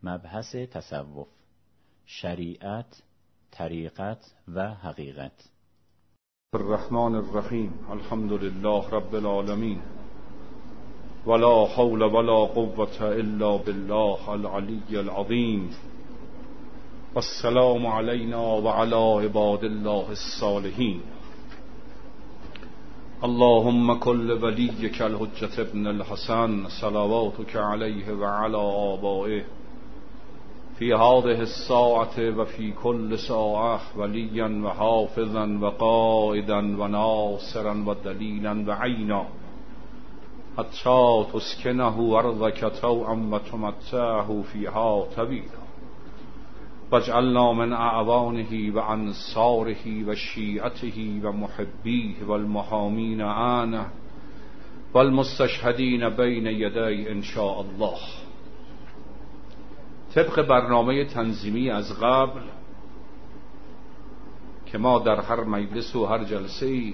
مبحث تصوف، شریعت، طریقت و حقیقت. الرحمن الرحیم. الحمد لله رب العالمین، ولا حول ولا قوة الا بالله العلی العظیم، والسلام علینا وعلى عباد الله الصالحین. اللهم كل وليك الحجة ابن الحسن صلواتك عليه وعلى آبائه في هذه الساعة وفي كل ساعة وليا وحافظا وقائدا وناصرا ودليلا وعينا حتى تسكنه أرضك طوعا وتمتعه فيها طويلا، واجعلنا من أعوانه وأنصاره وشيعته ومحبيه والمحامين عنه والمستشهدين بين يدي إن شاء الله. طبق برنامه تنظیمی از قبل که ما در هر مجلس و هر جلسه‌ای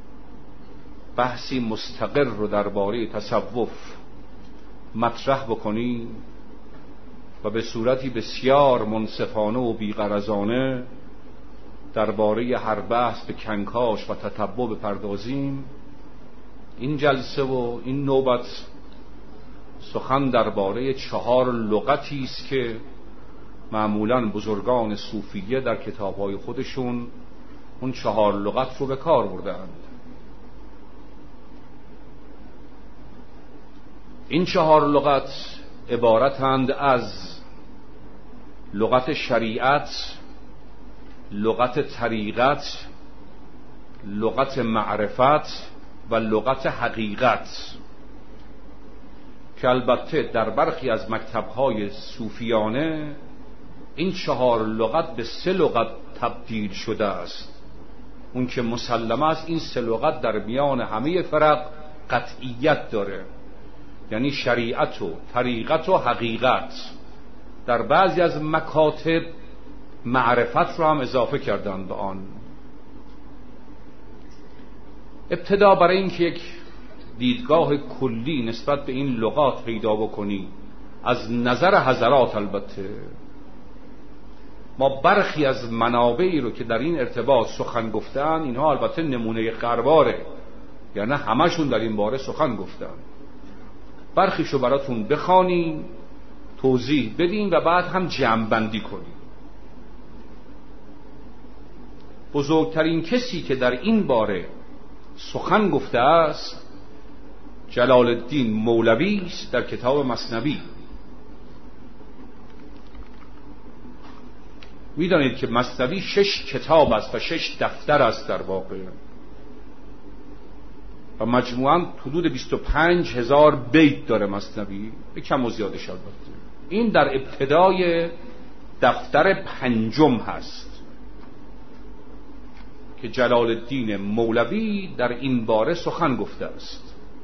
بحثی مستقر رو درباره تصوف مطرح بکنیم و به صورتی بسیار منصفانه و بی‌غرضانه درباره هر بحث به کنکاش و تتبع بپردازیم، این جلسه و این نوبت سخن درباره 4 لغتی است که معمولاً بزرگان صوفیه در کتاب‌های خودشون اون 4 لغت رو به کار بردند. این 4 لغت عبارتند از لغت شریعت، لغت طریقت، لغت معرفت و لغت حقیقت، که البته در برخی از مکتب‌های صوفیانه این 4 لغت به 3 لغت تبدیل شده است. اون که مسلمه است این 3 لغت در میان همه فرق قطعیت داره، یعنی شریعت و طریقت و حقیقت. در بعضی از مکاتب معرفت رو هم اضافه کردن به آن. ابتدا برای اینکه یک دیدگاه کلی نسبت به این لغات پیدا بکنی از نظر حضرات، البته ما برخی از منابعی رو که در این ارتباط سخن گفتن، اینها البته نمونه غرباره، یعنی همشون در این باره سخن گفتن، برخیشو براتون بخوانیم، توضیح بدیم و بعد هم جمع‌بندی کنیم. بزرگترین کسی که در این باره سخن گفته است جلال الدین مولوی است در کتاب مثنوی. میدانید که مثنوی 6 کتاب است و 6 دفتر است در واقع و مجموعاً حدود 25,000 بیت داره مثنوی، به کم و زیادش البته. این در ابتدای دفتر 5 هست که جلال الدین مولوی در این باره سخن گفته است.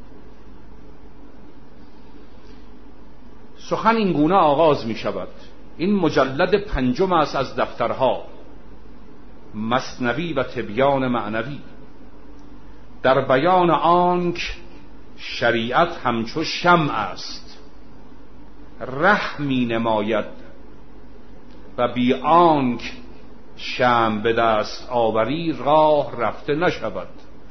سخن این گونه آغاز می شود. این مجلد 5 است از دفترها، مثنوی و تبیان معنوی، در بیان آنک شریعت همچو شمع است، ره می نماید و بی آنک شمع به دست آوری راه رفته نشود،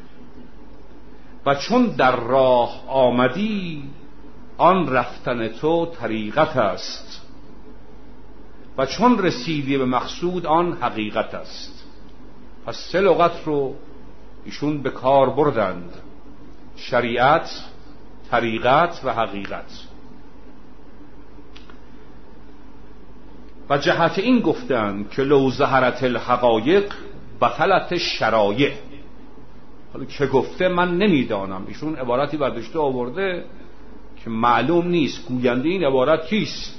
و چون در راه آمدی آن رفتن تو طریقت است، و چون رسیدی به مقصود آن حقیقت است. پس 3 لغت رو ایشون به کار بردند: شریعت، طریقت و حقیقت. و جهت این گفتند که لو ظهرت الحقایق بطلت الشرایع. حالا که گفته من نمیدانم، ایشون عبارتی برداشته آورده که معلوم نیست گوینده این عبارت کیست.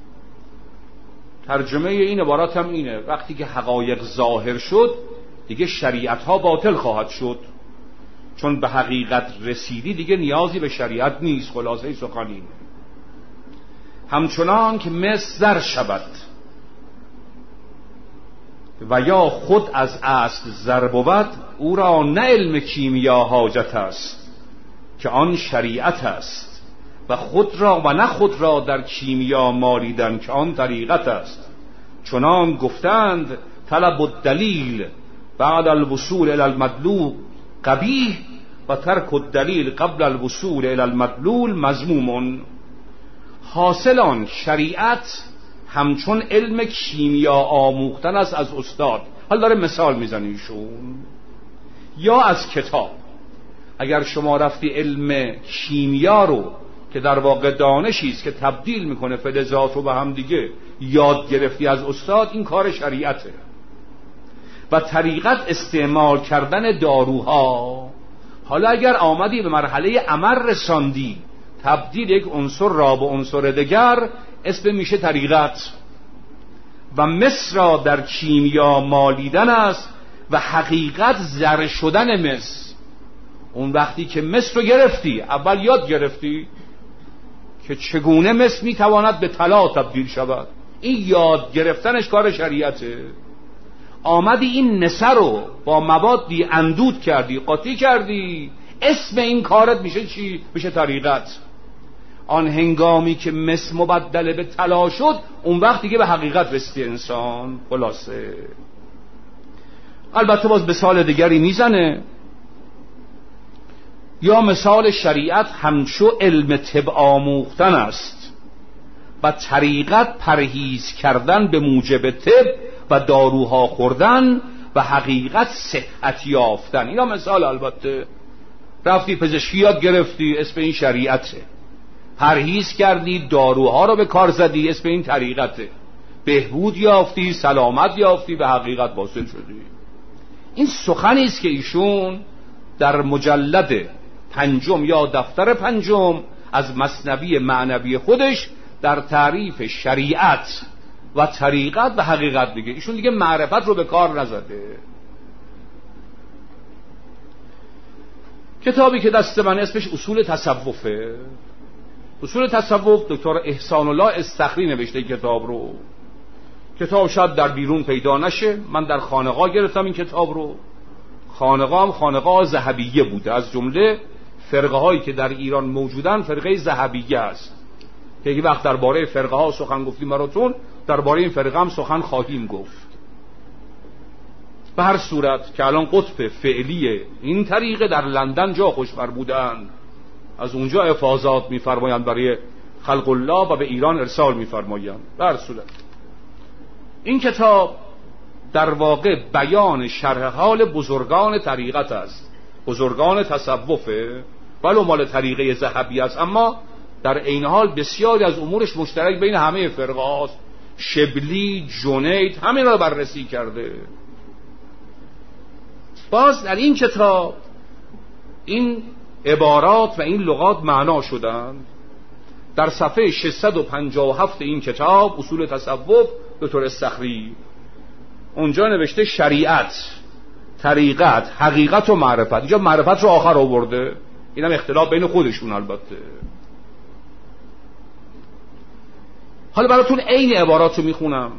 ترجمه این عبارت هم اینه: وقتی که حقایق ظاهر شد دیگه شریعت ها باطل خواهد شد، چون به حقیقت رسیدی دیگه نیازی به شریعت نیست. خلاصه سخن اینه: همچنان که مس زر شود و یا خود از اصل زر بود، او را نه علم کیمیا حاجت است که آن شریعت است، و خود را و نه خود را در کیمیا مالیدن که آن طریقت است. چنان گفتند طلب الدلیل بعد الوصول الى المطلوب قبیح و ترک الدلیل قبل الوصول الى المدلول مذموم. حاصل آن شریعت همچون علم کیمیا آموختن است از استاد. حالا داره مثال میزنه ایشون، یا از کتاب. اگر شما رفتی علم کیمیا رو که در واقع دانشی است که تبدیل میکنه فلزات رو به هم دیگه یاد گرفتی از استاد، این کار شریعته. و طریقت استعمال کردن داروها. حالا اگر آمدی به مرحله عمل رساندی، تبدیل یک عنصر را به عنصر دیگر، اسم میشه طریقت. و مس را در کیمیا مالیدن است و حقیقت زر شدن مس. اون وقتی که مس رو گرفتی، اول یاد گرفتی که چگونه مس میتواند به طلا تبدیل شود، این یاد گرفتنش کار شریعته. آمدی این نسه رو با موادی اندود کردی، قاطی کردی، اسم این کارت میشه چی؟ میشه طریقت. آن هنگامی که مس مبدل به طلا شد، اون وقت دیگه به حقیقت رسیده انسان. خلاصه البته باز مثال دیگری میزنه، یا مثال شریعت همچو علم طب آموختن است و طریقت پرهیز کردن به موجب طب و داروها خوردن و حقیقت صحت یافتن. اینا مثال. البته رفتی پزشکی یاد گرفتی، اسم این شریعته. پرهیز کردی، داروها رو به کار زدی، اسم این طریقته. بهبود یافتی، سلامت یافتی، به حقیقت واصل شدی. این سخنی است که ایشون در مجلد 5 یا دفتر 5 از مثنوی معنوی خودش در تعریف شریعت و طریقت و حقیقت دیگه. ایشون دیگه معرفت رو به کار نزده. کتابی که دست من اسمش اصول تصوفه. اصول تصوف دکتر احسان الله استخری نوشته کتاب رو. کتاب شاید در بیرون پیدا نشه. من در خانقاه گرفتم این کتاب رو. خانقاه هم خانقاه ذهبیه بوده. از جمله فرقه هایی که در ایران موجودن فرقه ذهبیه است که یک وقت درباره فرقه ها سخن گفتیم براتون، درباره این فرقه هم سخن خواهیم گفت. به هر صورت که الان قطب فعلی این طریقه در لندن جا خوشبر بودن، از اونجا افاضات میفرمایند برای خلق الله و به ایران ارسال میفرمایند. به هر صورت این کتاب در واقع بیان شرح حال بزرگان طریقت است، بزرگان تصوفه، ولو مال طریقه ذهبی است، اما در عین حال بسیاری از امورش مشترک بین همه فرقه هاست. شبلی، جنید، همین را بررسی کرده. باز در این کتاب این عبارات و این لغات معنا شدند. در صفحه 657 این کتاب اصول تصوف دکتر استخری اونجا نوشته شریعت، طریقت، حقیقت و معرفت. اینجا معرفت رو آخر آورده، اینم اختلاف بین خودشون البته. حالا براتون عین عبارات رو میخونم.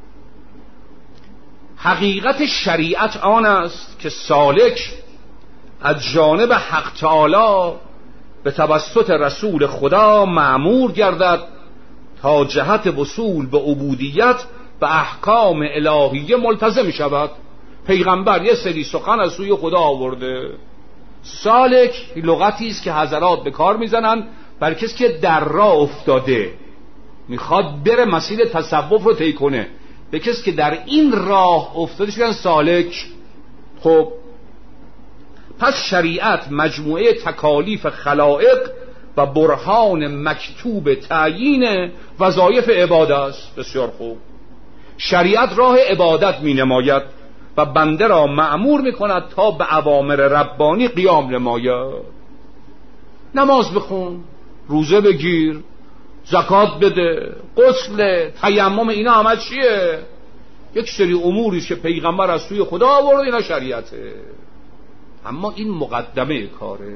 حقیقت شریعت آن است که سالک از جانب حق تعالی به توسط رسول خدا مأمور گردد تا جهت وصول به عبودیت به احکام الهیه ملتزم شود. پیغمبر یه سری سخن از سوی خدا آورده. سالک لغتی است که حضرات به کار میزنن برای کسی که در راه افتاده میخواد بره مسیر تصوف رو طی کنه. به کسی که در این راه افتاده شدن سالک. خب پس شریعت مجموعه تکالیف خلائق و برهان مکتوب تعیین وظایف عبادت است. بسیار خوب. شریعت راه عبادت می نماید و بنده را مأمور می کند تا به اوامر ربانی قیام نماید. نماز بخون، روزه بگیر، زکات بده، غسل، تیمم، اینا همه چیه؟ یک سری اموریست که پیغمبر از سوی خدا آورده، اینا شریعته. اما این مقدمه کاره.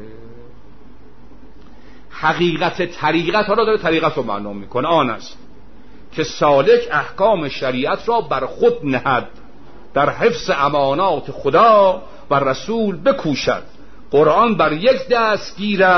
حقیقت طریقت، حالا داره طریقت رو معنا میکنه، آن است که سالک احکام شریعت را بر خود نهد، در حفظ امانات خدا و رسول بکوشد، قرآن بر یک دست گیرد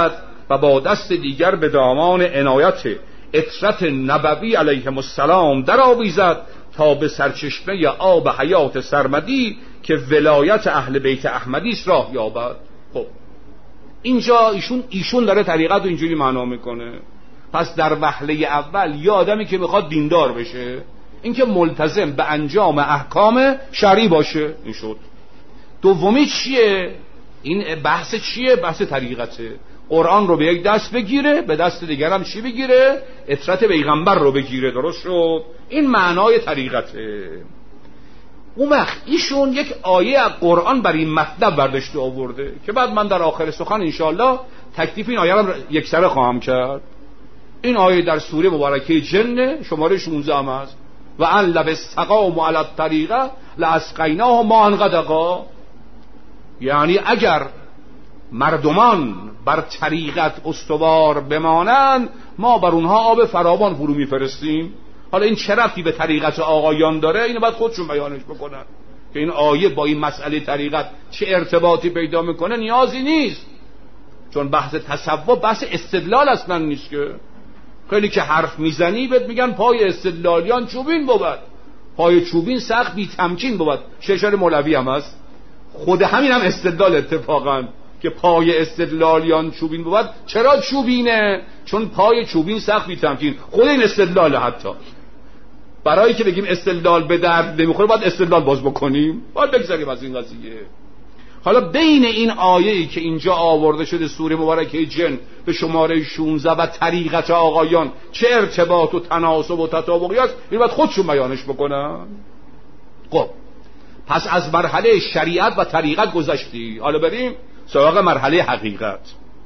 و با دست دیگر به دامان عنایت اطرت نبوی علیهم السلام در آویزد تا به سرچشمه آب حیات سرمدی که ولایت اهل بیت احمدی است راه یابد. خب اینجا ایشون داره طریقت رو اینجوری معنا میکنه. پس در وهله اول یه آدمی که میخواد دیندار بشه، این که ملتزم به انجام احکام شرعی باشه، این شد. دومی چیه؟ این بحث چیه؟ بحث طریقته. قرآن رو به یک دست بگیره، به دست دیگر هم چی بگیره؟ اطرت پیغمبر رو بگیره. درست شد؟ این معنای طریقته. اون وقت ایشون یک آیه از قرآن بر این مطلب برداشته آورده که بعد من در آخر سخن انشاءالله تکلیف این آیه رو یکسره خواهم کرد. این آیه در سوره مبارکه جن شماره 16 هم است. و ان لو استقاموا علی الطریقه لاسقیناهم ماء غدقا. یعنی اگر مردمان بر طریقت استوار بمانند ما بر اونها آب فراوان فرو میفرستیم. حالا این چه ربطی به طریقت آقایان داره؟ اینو باید خودشون بیانش بکنن که این آیه با این مسئله طریقت چه ارتباطی پیدا میکنه. نیازی نیست، چون بحث تصوف بحث استدلال اصلا نیست. که خیلی که حرف میزنی بهت میگن پای استدلالیان چوبین بود، پای چوبین سخت بی تمکین بود. شعر مولوی هم هست، خود همین هم استدلال اتفاقا که پای استدلالیان چوبین بود. چرا چوبینه؟ چون پای چوبین سخت بی تمکین. خود این استدلال. حتی برای که بگیم استدلال به درد نمیخوره باید استدلال باز بکنیم، باید بگذاریم از این قضیه. حالا بین این آیه‌ای که اینجا آورده شده سوره مبارکه جن به شماره 16 و طریقت آقایان چه ارتباط و تناسب و تطابقی است، این باید خودشون بیانش بکنن. خب پس از مرحله شریعت و طریقت گذشتی، حالا بریم سراغ مرحله حقیقت.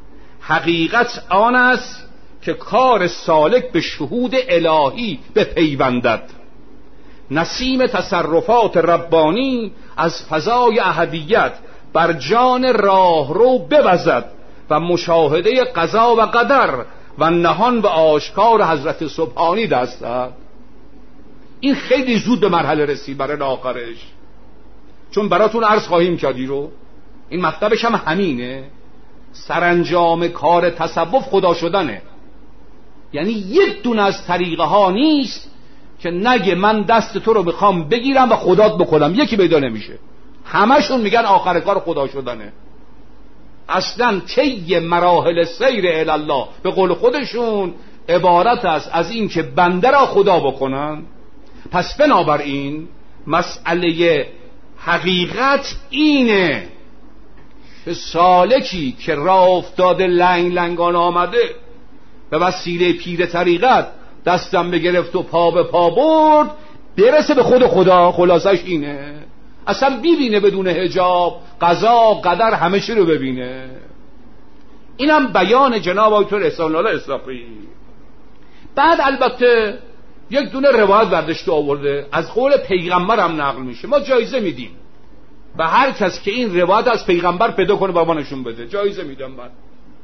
حقیقت آن است که کار سالک به شهود الهی بپیوندد، نسیم تصرفات ربانی از فضای احدیت بر جان راهرو بوزد و مشاهده قضا و قدر و نهان و آشکار حضرت سبحانی دست دهد. این خیلی زود به مرحله رسید برای آخرش، چون براتون عرض خواهیم کردی رو. این مطلبش هم همینه. سرانجام کار تصوف خدا شدنه. یعنی یک دونه از طریقه ها نیست که نگه من دست تو رو میخوام بگیرم و خدات بکنم، یکی پیدا نمیشه. همشون میگن آخر کار خدا شدنه. اصلا طی مراحل سیر الله به قول خودشون عبارت است از این که بنده را خدا بکنن. پس بنابراین مسئله حقیقت اینه که سالکی که راه افتاده لنگ لنگان آمده به وسیله پیر طریقت دستم بگرفت و پا به پا برد برسه به خود خدا. خلاصش اینه، اصلا ببینه بدون حجاب قضا قدر همه چی رو ببینه. اینم بیان جناب آیت احسان الله اسرافی. بعد البته یک دونه روایت برداشته آورده از قول پیغمبر هم نقل میشه. ما جایزه میدیم و هر کس که این روایت از پیغمبر پیدا کنه با ما نشون بده، جایزه میدم من.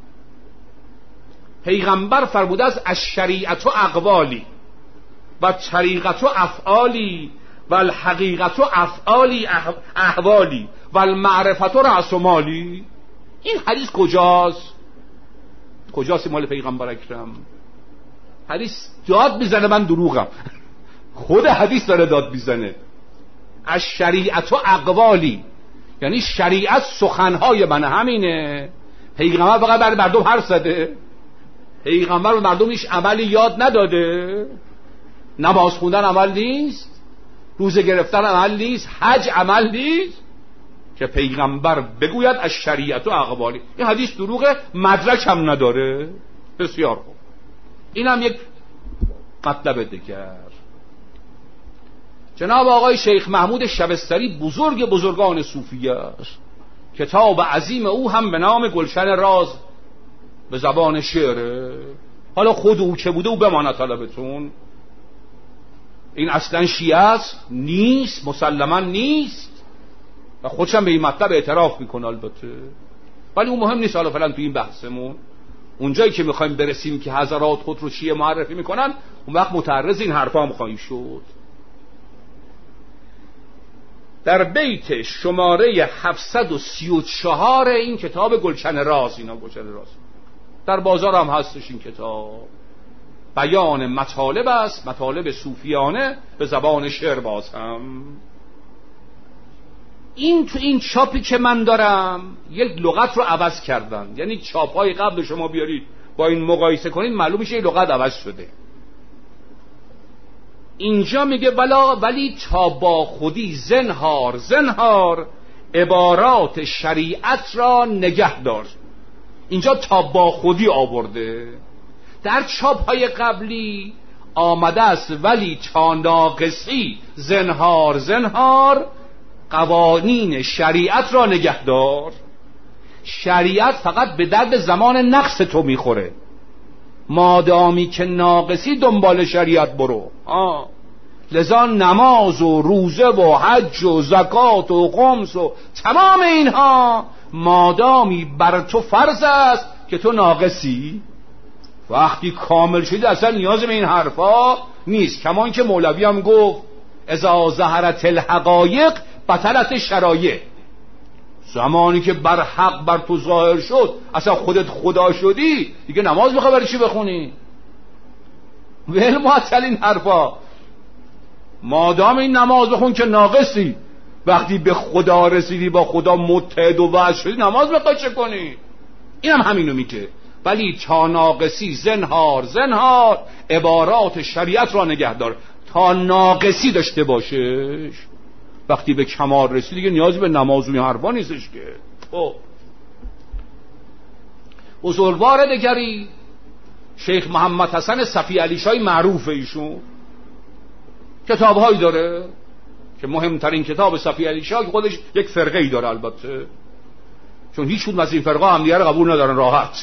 پیغمبر فرموده است الشریعت و اقوالی و طریقت و افعالی و الحقیقت و افعالی احوالی و المعرفت و رأس و مالی. این حدیث کجاست؟ کجاست مال پیغمبر اکرم؟ حدیث داد میزنه من دروغم. خود حدیث داره داد میزنه. الشریعت و اقوالی یعنی شریعت سخنهای من همینه. پیغمبر فقط برای مردم حرف زده. پیغمبر به مردم هیچ عملی یاد نداده. نماز خوندن عمل نیست، روزه گرفتن عمل نیست، حج عمل نیست که پیغمبر بگوید از شریعت و اقوالی. این حدیث دروغه، مدرک هم نداره. بسیار خوب. این هم یک مطلب دیگر. جناب آقای شیخ محمود شبستری بزرگان صوفیه است. کتاب عظیم او هم به نام گلشن راز به زبان شعره. حالا خود او که بوده او بماند طلبتون. این اصلا شیعه است؟ نیست، مسلما نیست و خودشم به این مطلب اعتراف میکنه البته، ولی اون مهم نیست. حالا فعلا تو این بحثمون اونجایی که میخوایم برسیم که حضرات خود رو شیعه معرفی میکنن، اون وقت متعرض این حرفا هم خواهیم شد. در بیت شماره 734 این کتاب گلشن راز، اینا گلشن راز در بازار هم هستش این کتاب. بیان مطالب است، مطالب صوفیانه به زبان شعر باز هم. این تو این چاپی که من دارم یک لغت رو عوض کردن، یعنی چاپ‌های قبل شما بیارید با این مقایسه کنید معلوم میشه این لغت عوض شده. اینجا میگه ولی تا با خودی زنهار عبارات شریعت را نگه دار. اینجا تا با خودی آورده. در چاپ‌های قبلی آمده است ولی تا ناقصی زنهار قوانین شریعت را نگه دار. شریعت فقط به درد زمان نقص تو میخوره، مادامی که ناقصی دنبال شریعت برو. لذا نماز و روزه و حج و زکات و خمس و تمام اینها مادامی بر تو فرض است که تو ناقصی، وقتی کامل شدی اصلا نیاز به این حرفا نیست. کما اینکه مولوی هم گفت اذا ظهرت الحقایق بطلت شرایع. زمانی که بر حق بر تو ظاهر شد اصلا خودت خدا شدی دیگه نماز بخواه برای چی بخونی؟ ول معطل این حرفا. مادام این نماز بخون که ناقصی، وقتی به خدا رسیدی با خدا متحد و وصل شدی نماز بخواه چه کنی؟ اینم همینو میگه ولی تا ناقصی زنهار عبارات شریعت را نگه دار. تا ناقصی داشته باشش، وقتی به کمال رسید دیگه نیازی به نماز و این حرفا نیستش که. بزرگوار دیگری شیخ محمد حسن صفی علی شای معروف، ایشون کتابهایی داره که مهمترین کتاب صفی علی شاه که خودش یک فرقه ای داره، البته چون هیچ کدوم از این فرقه هم دیگه قبول ندارن راحت.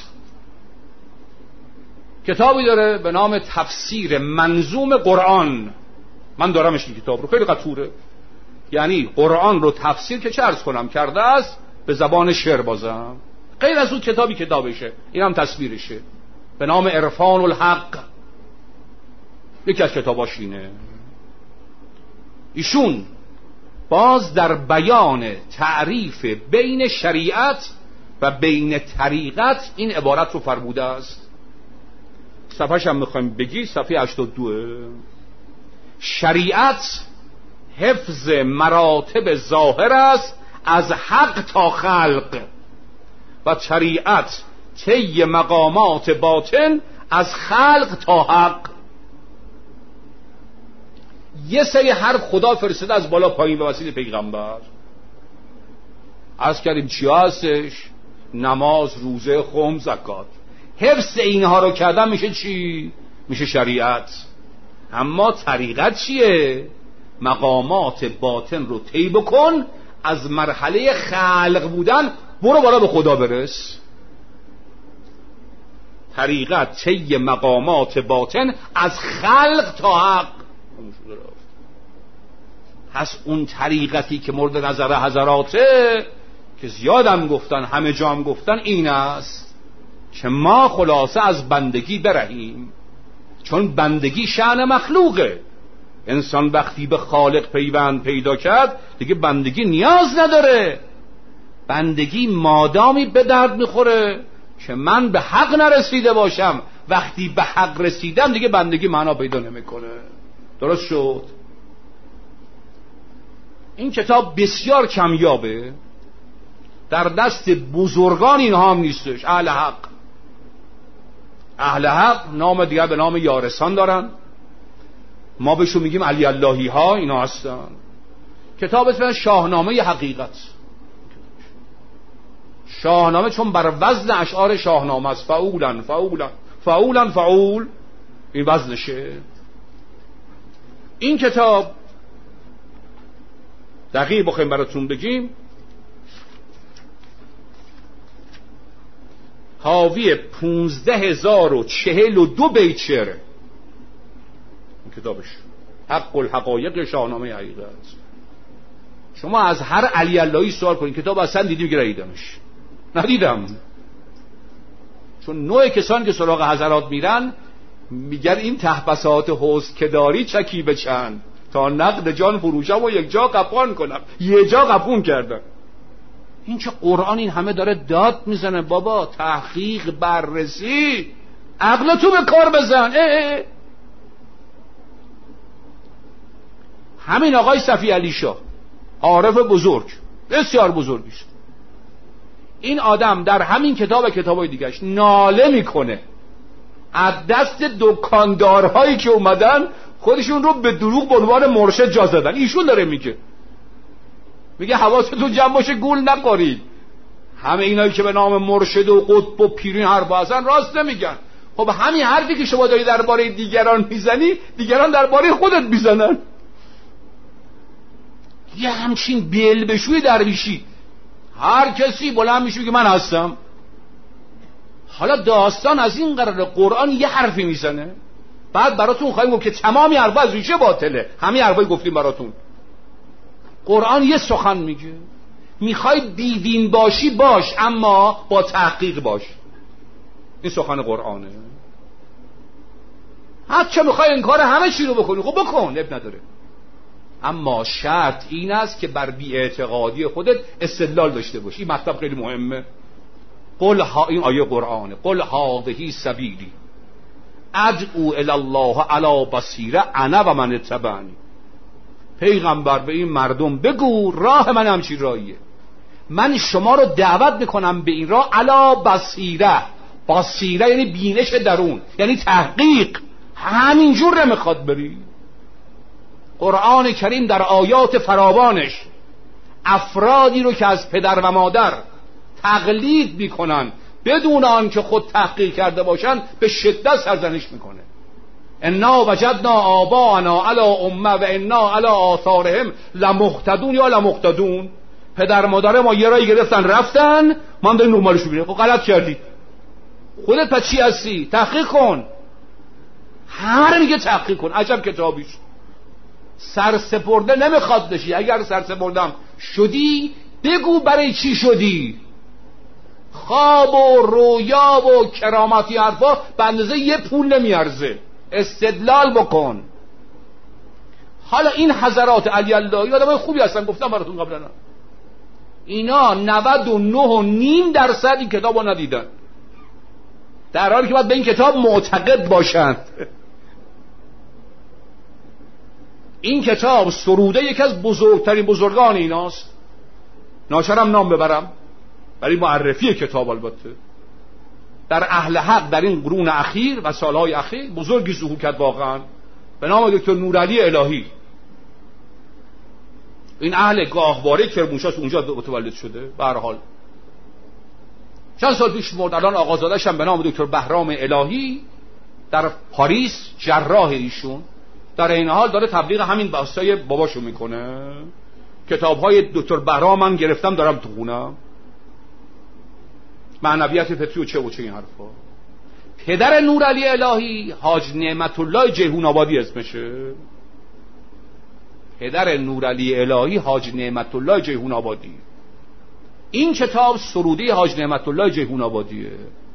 کتابی داره به نام تفسیر منظوم قرآن. من دارمش این کتاب رو، خیلی قطوره، یعنی قرآن رو تفسیر که چه عرض کنم کرده است به زبان شعر بازم. غیر از اون کتابشه، این هم تصویرشه به نام عرفان الحق، یکی از کتاباش اینه. ایشون باز در بیان تعریف بین شریعت و بین طریقت این عبارت رو فرموده است. صفحه‌ش هم میخوایم بگی، صفحه 82. شریعت حفظ مراتب ظاهر است از حق تا خلق و شریعت طی مقامات باطن از خلق تا حق. یه سری حرف خدا فرستاده از بالا پایین به وسیله پیغمبر. عرض کردیم چی هستش؟ نماز، روزه، خمس، زکات. حفظ اینها رو کردن میشه چی؟ میشه شریعت. اما طریقت چیه؟ مقامات باطن رو طی بکن، از مرحله خلق بودن برو بالا به خدا برس. طریقت طی مقامات باطن از خلق تا حق. پس اون طریقتی که مورد نظر حضراته که زیادم گفتن، همه جا هم گفتن، این است که ما خلاصه از بندگی برهیم، چون بندگی شأن مخلوقه. انسان وقتی به خالق پیوند پیدا کرد دیگه بندگی نیاز نداره. بندگی مادامی به درد میخوره که من به حق نرسیده باشم، وقتی به حق رسیدم دیگه بندگی معنا پیدا نمیکنه. درست شد؟ این کتاب بسیار کمیابه، در دست بزرگان اینها هم نیستش. اهل حق نام دیگر به نام یارسان دارن، ما بهشون میگیم علی اللهی ها، اینا هستن. کتاب اسمش شاهنامه حقیقت. شاهنامه چون بر وزن اشعار شاهنامه است، فعول این وزنشه. این کتاب دقیق بخوایم براتون بگیم حاوی 15042 بیت شعره. این کتابش حق الحقایق شاهنامه حقیقت. شما از هر علی اللهی سوال کنید کتاب اصلا دیدیم که ندیدمش، ندیدم. چون نوع کسان که سراغ حضرات میرن میگن این تحبسات حوض که داری چکی به چند تا نقد جان فروشم و یک جا قپان کنم. یه جا قپون کردن. این چه قرآن این همه داره داد میزنه؟ بابا تحقیق، بررسی، عقلتو به کار بزن. همین آقای صفی علی شاه، عارف بزرگ، بسیار بزرگیست، این آدم در همین کتاب و کتابای دیگهش ناله میکنه از دست دکاندارهایی که اومدن خودشون رو به دروغ به عنوان مرشد جا زدن. ایشون داره میگه حواستون جمع باشه گول نخورید، همه اینایی که به نام مرشد و قطب و پیرین حرفا هستن راست نمیگن. خب همین حرفی که شما داری درباره دیگران میزنی دیگران درباره خودت میزنن. یه همچین بلبشوی درویشی، هر کسی بلند میشه که من هستم. حالا داستان از این قراره قرآن یه حرفی میزنه، بعد براتون خواهیم گفت که تمامی حرفا از ریشه باطله. همین حرفایی گفتیم براتون. قرآن یه سخن میگه، میخوای بیدین باشی باش، اما با تحقیق باش. این سخن قرآنه. حتی میخوای انکار همه چی رو بکنی، خب بکن، اب نداره، اما شرط این است که بر بی‌اعتقادی خودت استدلال داشته باشی. این مطلب خیلی مهمه. این آیه قرآنه. قل هذه سبیلی ادعو الی الله علی بصیره انا و من اتبعنی. پیغمبر به این مردم بگو راه من همچین راهیه، من شما رو دعوت میکنم به این راه علی بصیره. بصیره یعنی بینش درون، یعنی تحقیق. همینجور نمیخواد بری. قرآن کریم در آیات فراوانش افرادی رو که از پدر و مادر تقلید میکنن بدون آن که خود تحقیق کرده باشن به شدت سرزنش میکنه. انا وجدنا آباءنا علی امه و انا علی آثارهم لمهتدون یا لمهتدون. پدر مادر ما یه راهی گرفتن رفتن، ما هم داریم نرمالشو میبینیم. خب غلط کردی، خودت پس چی هستی؟ تحقیق کن. هر میگه تحقیق کن. عجب کتابیش. سرسپرده نمیخواد بشی. اگر سرسپردم شدی بگو برای چی شدی. خواب و رویا و کرامتی حرفا به اندازه یه پول نمیارزه. استدلال بکن. حالا این حضرات علی اللهی آدمای خوبی هستن، گفتم براتون قبلا. اینا 99.5% این کتاب رو ندیدن، در حالی که باید به این کتاب معتقد باشند. این کتاب سروده یکی از بزرگترین بزرگان ایناست. ناچارم نام ببرم برای معرفی کتاب. البته در اهل حق در این قرون اخیر و سالهای اخیر بزرگی ظهور کرد واقعا، به نام دکتر نورعلی الهی. این اهل گاهواره کرمانشاه اونجا متولد شده. به هر حال چند سال پیش مرد. الان آقازاده‌ش هم به نام دکتر بهرام الهی در پاریس، جراح ایشون، در این حال داره تبلیغ همین بحثای باباشو میکنه. کتاب‌های دکتر بهرام من گرفتم دارم تو خونم. معنویت فطری و چه این حرفا. پدر نورعلی الهی حاج نعمت الله جیهون آبادی اسمشه. پدر نورعلی الهی حاج نعمت الله جیهون آبادی. این کتاب سروده حاج نعمت الله جیهون آبادیه.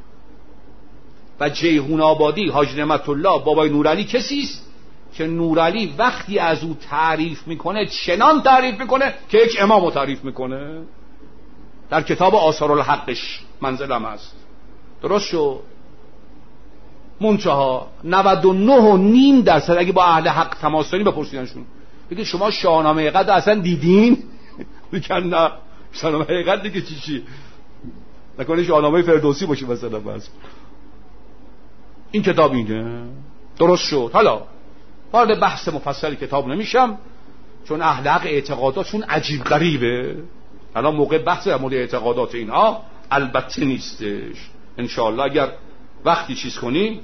و جیهون آبادی حاج نعمت الله بابای نورعلی کسیست که نورعلی وقتی از او تعریف میکنه چنان تعریف میکنه که یک امامو تعریف میکنه. در کتاب آثار الحقش منزلم هست. درست شد؟ منتها 99.5% اگه با اهل حق تماس دارین بپرسیدنشون بگید شما شاهنامه حقیقت اصلا دیدین؟ میگن نه. شاهنامه حقیقت دیگه چی نکنه شاهنامه فردوسی باشه مثلا. بس این کتاب اینه. درست شد؟ حالا وارد بحث مفصل کتاب نمیشم چون اهل حق اعتقاداتشون عجیب غریبه. الان موقع بحث در مورد اعتقادات اینها البته نیستش. انشاءالله اگر وقتی چیز کنیم،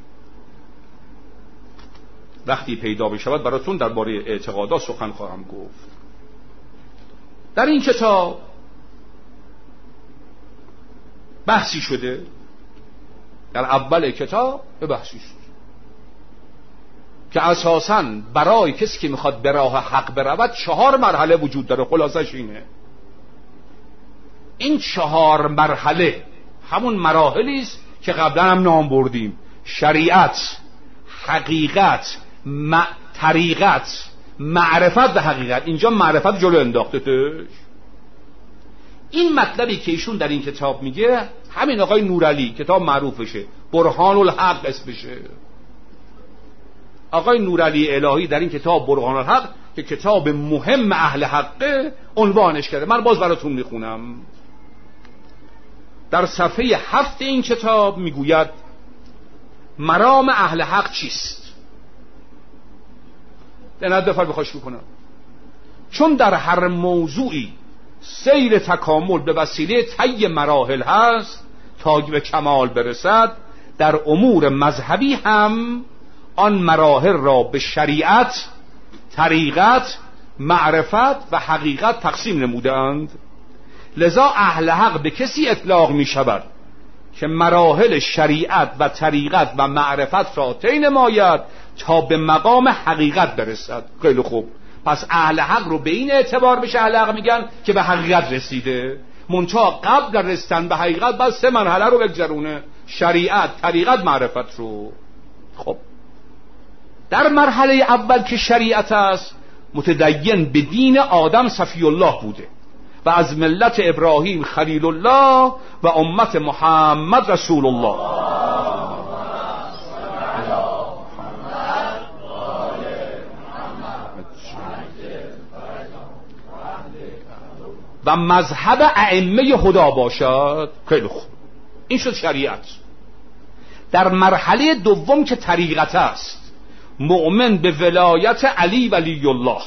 وقتی پیدا بشود براتون درباره اعتقادات سخن خواهم گفت. در این کتاب بحثی شده، در اول کتاب به بحثی شده که اساساً برای کسی که میخواد به راه حق برود 4 مرحله وجود داره. خلاصش اینه. این 4 مرحله همون مراحلی است که قبلا هم نام بردیم: شریعت، حقیقت، طریقت، معرفت و حقیقت. اینجا معرفت جلو انداخته توش. این مطلبی که ایشون در این کتاب میگه، همین آقای نورعلی کتاب معروفشه، برهان الحق اسمشه. آقای نورعلی الهی در این کتاب برهان الحق که کتاب مهم اهل حقه عنوانش کرده. من باز براتون میخونم. در صفحه 7 این کتاب میگوید مرام اهل حق چیست؟ نه دفعه بخواش بکنم. چون در هر موضوعی سیر تکامل به وسیله طی مراحل هست تا به کمال برسد، در امور مذهبی هم آن مراحل را به شریعت، طریقت، معرفت و حقیقت تقسیم نمودند. لذا اهل حق به کسی اطلاق می شود که مراحل شریعت و طریقت و معرفت را طی نماید تا به مقام حقیقت برسد. خیلی خوب، پس اهل حق رو به این اعتبار بشه اهل حق میگن که به حقیقت رسیده. منتها قبل رسیدن به حقیقت باید 3 مرحله رو بگذرونه: شریعت، طریقت، معرفت رو. خب در مرحله اول که شریعت است، متدین به دین آدم صفی الله بوده و از ملت ابراهیم خلیل الله و امت محمد رسول الله. و مذهب ائمه هدا باشد. خیلی خوب، این شد شریعت. در مرحله دوم که طریقت است، مؤمن به ولایت علی ولی الله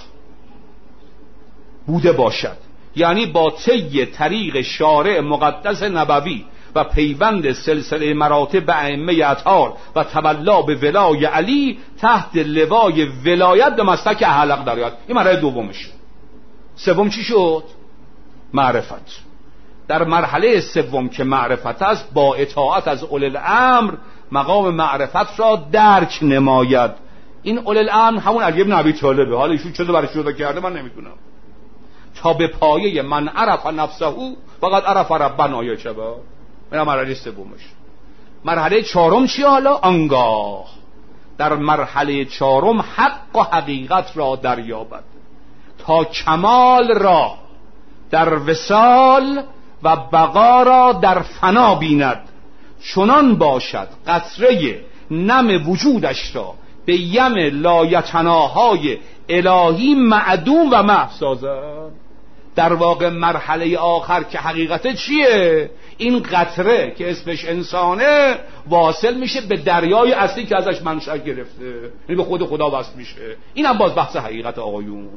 بوده باشد، یعنی با طی طریق شارع مقدس نبوی و پیوند سلسله مراتب به ائمه اطهار و تولا به ولای علی تحت لوای ولایت به مسلک اهل حق درآید. این مرحله دومشه. سوم چی شد؟ معرفت. در مرحله سوم که معرفت است، با اطاعت از اولی الامر مقام معرفت را درک نماید. این اولی الامر همون علی بن ابی طالبه. حالا ایشون چه برای جدا کرده من نمیدونم. تا به پایه من عرف نفسه فقط عرف ربنا آیه چبا. این مرحله سومش. مرحله چهارم چی حالا؟ آنگاه در مرحله چهارم حق و حقیقت را دریابد تا کمال را در وصال و بقا را در فنا بیند. چنان باشد قطره نم وجودش را به یم لایتناهای الهی معدوم و محو سازد. در واقع مرحله آخر که حقیقت چیه؟ این قطره که اسمش انسانه واصل میشه به دریای اصلی که ازش منشأ گرفته، یعنی به خود خدا وصل میشه. این هم باز بحث حقیقت آقایون.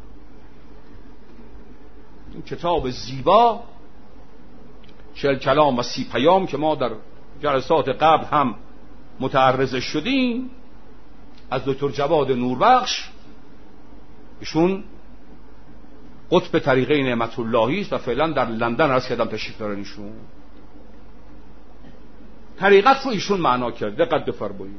این کتاب زیبا 40 کلام و 30 پیام که ما در جلسات قبل هم متعرض شدیم، از دکتر جواد نوربخش. ایشون قطب طریقه نعمت اللهی است و فعلا در لندن عرض کردم تشریف دارن. ایشون طریقت رو ایشون معنا کرده. دقت بفرمایید.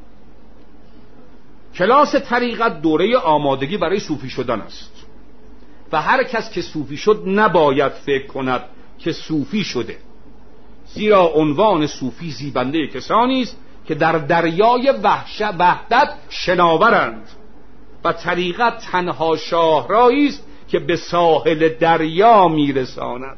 کلاس طریقت دوره آمادگی برای صوفی شدن است و هر کس که صوفی شد نباید فکر کند که صوفی شده، زیرا عنوان صوفی زیبنده کسانی است که در دریای وحدت شناورند و طریقت تنها شاهراهی است که به ساحل دریا میرساند.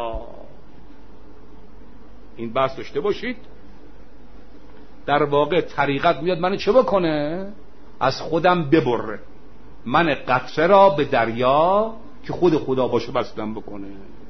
این بحث داشته باشید. در واقع طریقت میاد منو چه بکنه؟ از خودم ببره، من قطره را به دریا که خود خدا باشه بستم بکنه.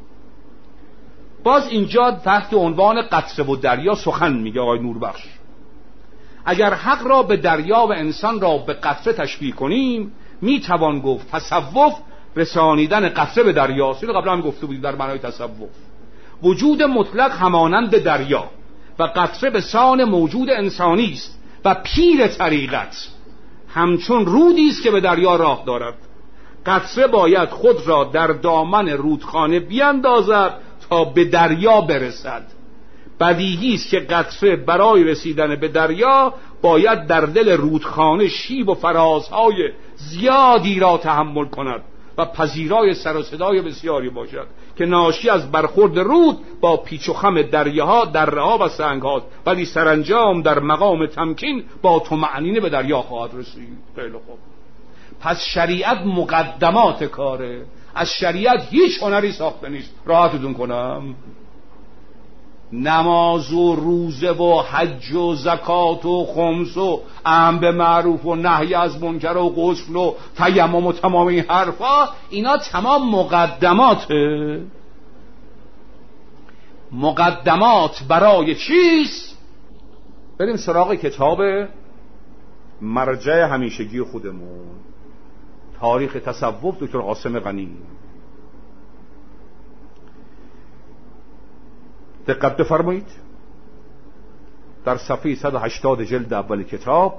باز اینجا تحت عنوان قطره و دریا سخن میگه آقای نوربخش. اگر حق را به دریا و انسان را به قطره تشبیه کنیم، میتوان گفت تصوف رسانیدن قطره به دریا. اینو قبلا هم گفته بودیم در معنای تصوف. وجود مطلق همانند دریا و قطره به سان موجود انسانی است و پیر طریقت همچون رودی است که به دریا راه دارد. قطره باید خود را در دامن رودخانه بیاندازد تا به دریا برسد. بدیهی است که قطره برای رسیدن به دریا باید در دل رودخانه شیب و فرازهای زیادی را تحمل کند و پذیرای سر و صدای بسیاری باشد که ناشی از برخورد رود با پیچ و خم دریاها، دره‌ها و سنگ‌ها، ولی سرانجام در مقام تمکین با طمأنینه به دریا خواهد رسید. خیلی خوب. پس شریعت مقدمات کاره. از شریعت هیچ هنری ساخته نیست. راحتتون کنم، نماز و روزه و حج و زکات و خمس و امر به معروف و نهی از منکر و غسل و تیمم و تمام این حرفا، اینا تمام مقدماته. مقدمات برای چیست؟ بریم سراغ کتاب مرجع همیشگی خودمون، تاریخ تصوف، دکتر قاسم غنی. دقت بفرمایید، در صفحه 180 جلد اول کتاب،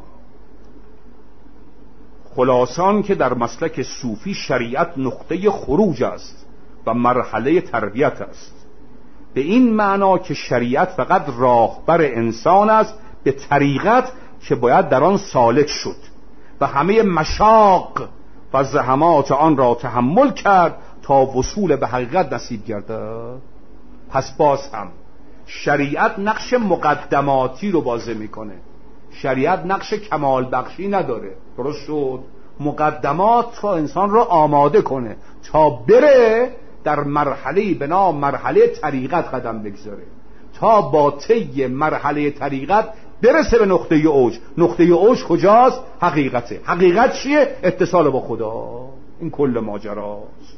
خلاصان که در مسلک صوفی شریعت نقطه خروج است و مرحله تربیت است، به این معنا که شریعت فقط راهبر انسان است به طریقت که باید در آن سالک شد و همه مشاق و زحمات آن را تحمل کرد تا وصول به حقیقت نصیب گردد. پس باز هم شریعت نقش مقدماتی رو بازی میکنه، شریعت نقش کمال بخشی نداره. درست شد؟ مقدمات تا انسان رو آماده کنه تا بره در مرحله به نام مرحله طریقت قدم بگذاره، تا با طی مرحله طریقت برسه به نقطه اوج. نقطه اوج کجاست؟ حقیقته. حقیقت چیه؟ اتصال با خدا. این کل ماجراست.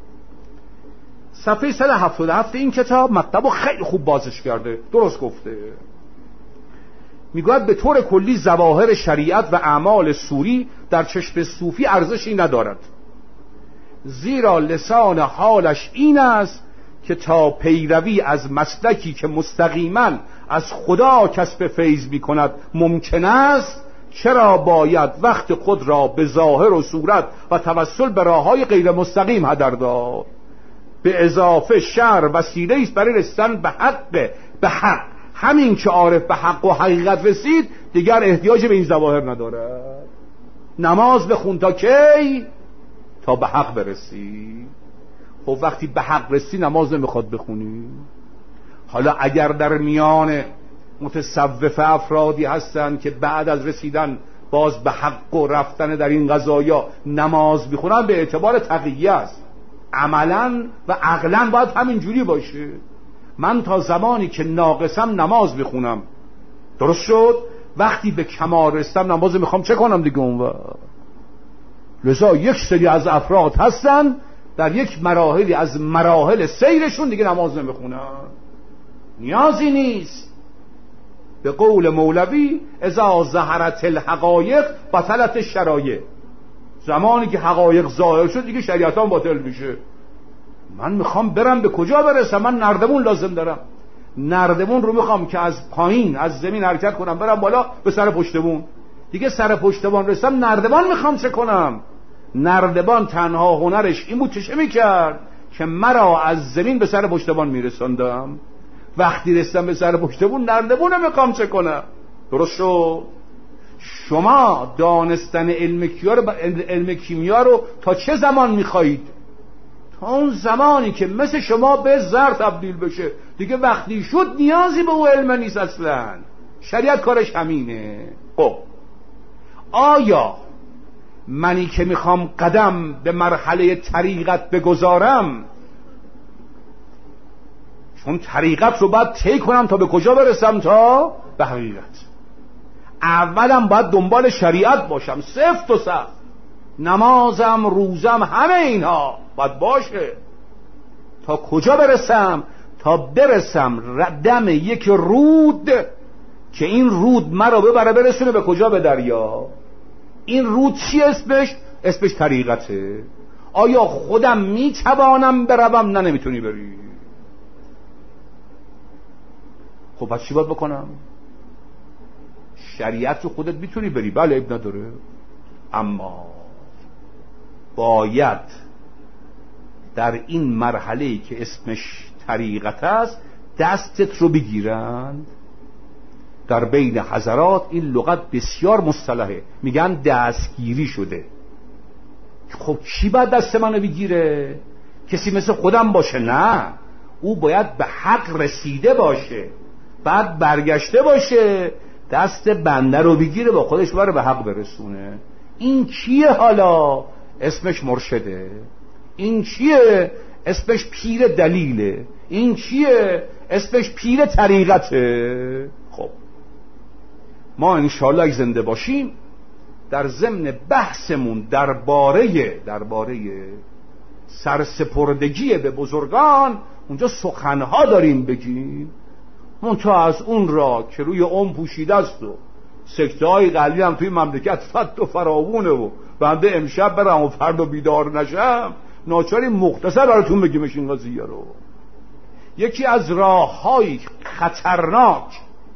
صفحه 177 این کتاب مطلب رو خیلی خوب بازش کرده، درست گفته. میگوید به طور کلی ظواهر شریعت و اعمال سوری در چشم صوفی ارزشی ندارد، زیرا لسان حالش این است که تا پیروی از مسلکی که مستقیما از خدا کسب فیض می کند ممکن است، چرا باید وقت خود را به ظاهر و صورت و توسل به راههای غیر مستقیم هدر داد؟ به اضافه شرع وسیله است برای رسیدن به حق. همین که عارف به حق و حقیقت رسید دیگر احتیاج به این ظواهر ندارد. نماز بخون تا کی؟ تا به حق برسی. خب وقتی به حق رسی نماز نمیخواد بخونی. حالا اگر در میان متصوف افرادی هستن که بعد از رسیدن باز به حق و رفتن در این قضایا نماز بخونن، به اعتبار تقیه است. عملا و عقلا باید همین جوری باشه. من تا زمانی که ناقصم نماز بخونم، درست شد؟ وقتی به کمال رسیدم نماز میخوام چه کنم دیگه اون وقت. لذا یک سری از افراد هستن در یک مراحلی از مراحل سیرشون دیگه نماز نمیخونن، نیازی نیست. به قول مولوی اذا ظهرت الحقایق بطلت الشرایع، زمانی که حقایق ظاهر شد دیگه شریعت هم باطل میشه. من میخوام برم به کجا برسم؟ من نردبون لازم دارم. نردبون رو میخوام که از پایین از زمین حرکت کنم برم بالا به سر پشتبون. دیگه سر پشتبان رسم نردبان میخوام چه کنم؟ نردبان تنها هنرش این بود چه میکرد که مرا از زمین به سر پشتبان میرساندم. وقتی رسیدم به سر پشتبون نردبون میخوام چه کنم؟ درست شد؟ شما دانستن علم کیمیا رو تا چه زمان میخواهید؟ تا اون زمانی که مثل شما به زر تبدیل بشه. دیگه وقتی شد نیازی به او علم نیست اصلا. شریعت کارش همینه. خب آیا منی که میخوام قدم به مرحله طریقت بگذارم، چون طریقت رو باید طی کنم تا به کجا برسم؟ تا به حقیقت. اولم باید دنبال شریعت باشم، سفت و سخت. نمازم، روزم، همه اینها باید باشه. تا کجا برسم؟ تا برسم دم یک رود که این رود مرا ببره برسونه به کجا؟ به دریا. این رود چی اسمش؟ اسمش طریقته. آیا خودم میتوانم بروم؟ نه نمیتونی بری. خب پس چی باید بکنم؟ شریعت رو خودت میتونی بری، بله عیب نداره، اما باید در این مرحله که اسمش طریقت است دستت رو بگیرند. در بین حضرات این لغت بسیار مصطلحه، میگن دستگیری شده. خب کی باید دست منو بگیره؟ کسی مثل خودم باشه؟ نه، او باید به حق رسیده باشه، بعد برگشته باشه دست بنده رو بگیره با خودش بره به حق برسونه. این کیه حالا؟ اسمش مرشده. این چیه؟ اسمش پیر دلیله. این چیه؟ اسمش پیر طریقته. خب ما انشاءالله اگه زنده باشیم در ضمن بحثمون درباره سرسپردگی به بزرگان اونجا سخنها داریم بگیم، منتها از اون را که روی پوشیده است و سکته های قلبی هم توی مملکت فت و فراوونه و بنده امشب برم و فردا بیدار نشم، ناچاری مختصر براتون بگیمش این قضیه رو. یکی از راه‌های خطرناک